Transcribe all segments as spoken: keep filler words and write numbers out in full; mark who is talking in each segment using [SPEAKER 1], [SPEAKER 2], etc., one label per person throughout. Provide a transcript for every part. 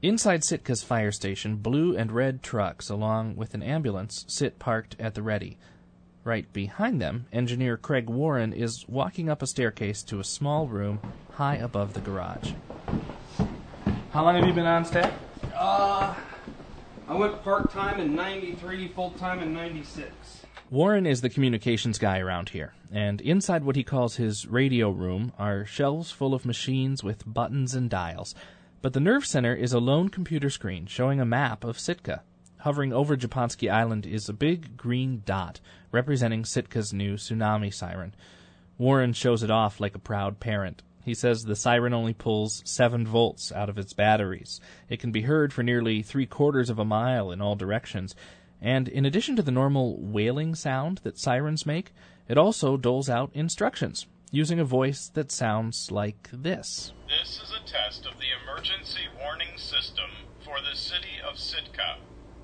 [SPEAKER 1] Inside Sitka's fire station, blue and red trucks, along with an ambulance, sit parked at the ready. Right behind them, engineer Craig Warren is walking up a staircase to a small room high above the garage.
[SPEAKER 2] How long have you been on staff?
[SPEAKER 3] Uh, I went part-time in ninety-three, full-time in ninety-six.
[SPEAKER 1] Warren is the communications guy around here, and inside what he calls his radio room are shelves full of machines with buttons and dials. But the nerve center is a lone computer screen showing a map of Sitka. Hovering over Japonski Island is a big green dot representing Sitka's new tsunami siren. Warren shows it off like a proud parent. He says the siren only pulls seven volts out of its batteries. It can be heard for nearly three-quarters of a mile in all directions. And in addition to the normal wailing sound that sirens make, it also doles out instructions, using a voice that sounds like this.
[SPEAKER 4] This is a test of the emergency warning system for the city of Sitka.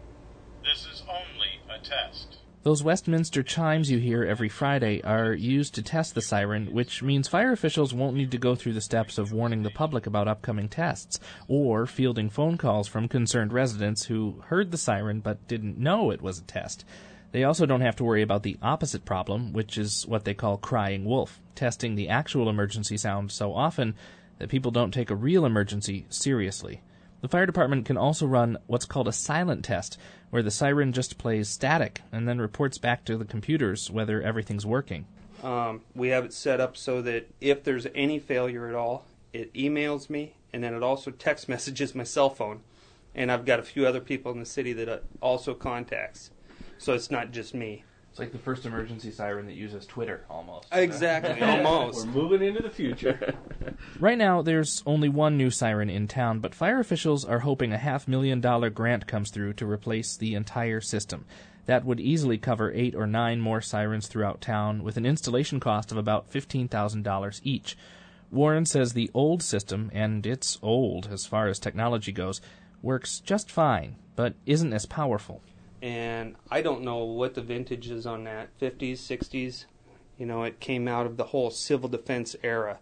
[SPEAKER 4] This is only a test.
[SPEAKER 1] Those Westminster chimes you hear every Friday are used to test the siren, which means fire officials won't need to go through the steps of warning the public about upcoming tests, or fielding phone calls from concerned residents who heard the siren but didn't know it was a test. They also don't have to worry about the opposite problem, which is what they call crying wolf, testing the actual emergency sound so often that people don't take a real emergency seriously. The fire department can also run what's called a silent test, where the siren just plays static and then reports back to the computers whether everything's working.
[SPEAKER 3] Um, we have it set up so that if there's any failure at all, it emails me, and then it also text messages my cell phone. And I've got a few other people in the city that it also contacts. So it's not just me.
[SPEAKER 2] It's like the first emergency siren that uses Twitter, almost.
[SPEAKER 3] Exactly, almost.
[SPEAKER 2] We're moving into the future.
[SPEAKER 1] Right now, there's only one new siren in town, but fire officials are hoping a half-million dollar grant comes through to replace the entire system. That would easily cover eight or nine more sirens throughout town, with an installation cost of about fifteen thousand dollars each. Warren says the old system, and it's old as far as technology goes, works just fine, but isn't as powerful.
[SPEAKER 3] And I don't know what the vintage is on that, fifties, sixties. You know, it came out of the whole civil defense era.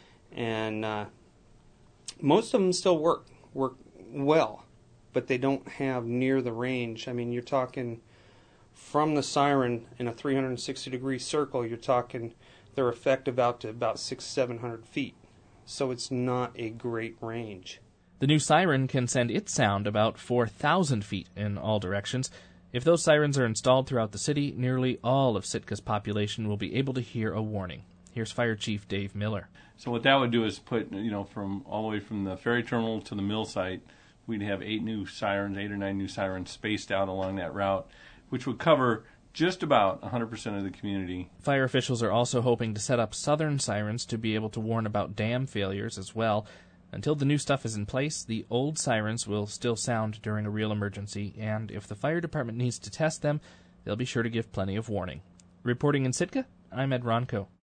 [SPEAKER 3] And uh, most of them still work, work well, but they don't have near the range. I mean, you're talking from the siren in a three hundred sixty degree circle, you're talking they're effective out to about six, seven hundred feet. So it's not a great range.
[SPEAKER 1] The new siren can send its sound about four thousand feet in all directions. If those sirens are installed throughout the city, nearly all of Sitka's population will be able to hear a warning. Here's Fire Chief Dave Miller.
[SPEAKER 5] So what that would do is put, you know, from all the way from the ferry terminal to the mill site, we'd have eight new sirens, eight or nine new sirens spaced out along that route, which would cover just about one hundred percent of the community.
[SPEAKER 1] Fire officials are also hoping to set up southern sirens to be able to warn about dam failures as well. Until the new stuff is in place, the old sirens will still sound during a real emergency, and if the fire department needs to test them, they'll be sure to give plenty of warning. Reporting in Sitka, I'm Ed Ronco.